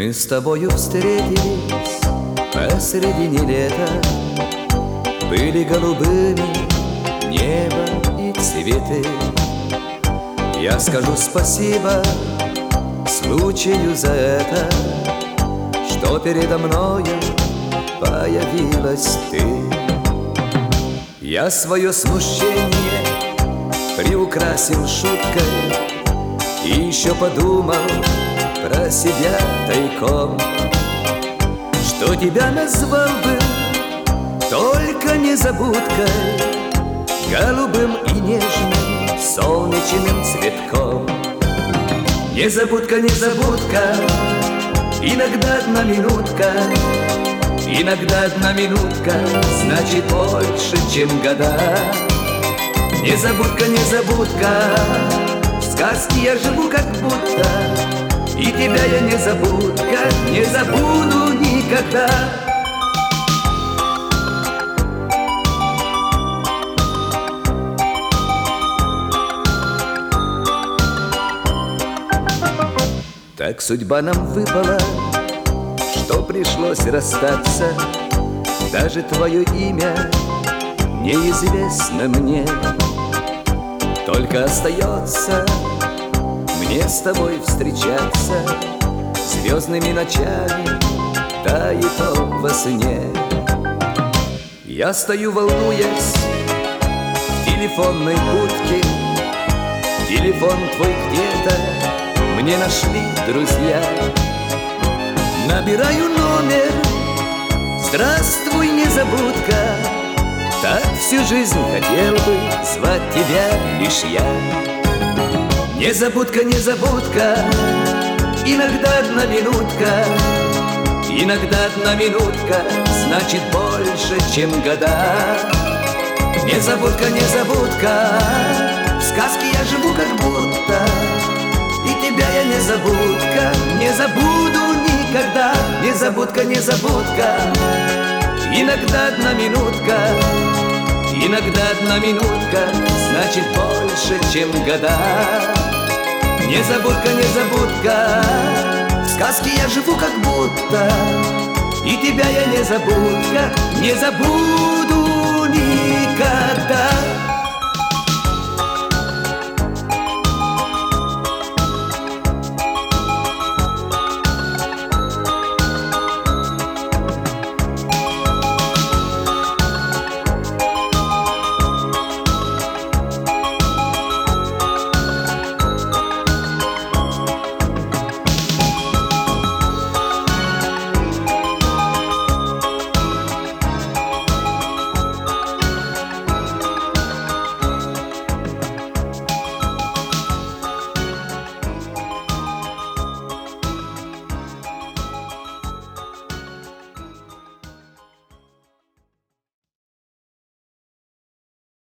Мы с тобою встретились посредине лета. Были голубыми небо и цветы. Я скажу спасибо случаю за это, что передо мною появилась ты. Я свое смущение приукрасил шуткой и еще подумал про себя тайком, что тебя назвал бы только незабудкой, голубым и нежным солнечным цветком. Незабудка, незабудка, иногда одна минутка, иногда одна минутка значит больше, чем года. Незабудка, незабудка, в сказке я живу как будто, и тебя я незабудка, не забуду никогда. Так судьба нам выпала, что пришлось расстаться. Даже твое имя неизвестно мне. Только остается мне с тобой встречаться звездными ночами, да и то во сне. Я стою, волнуясь в телефонной будке. Телефон твой где-то мне нашли друзья. Набираю номер. Здравствуй, незабудка. Так всю жизнь хотел бы звать тебя лишь я. Незабудка, незабудка, иногда одна минутка, иногда одна минутка значит больше, чем года. Незабудка, незабудка, в сказке я живу как будто, и тебя я незабудка, не забуду никогда. Незабудка, незабудка, иногда одна минутка, иногда одна минутка значит больше, чем года. Незабудка, незабудка, в сказке я живу как будто, и тебя я незабудка, не забуду никогда.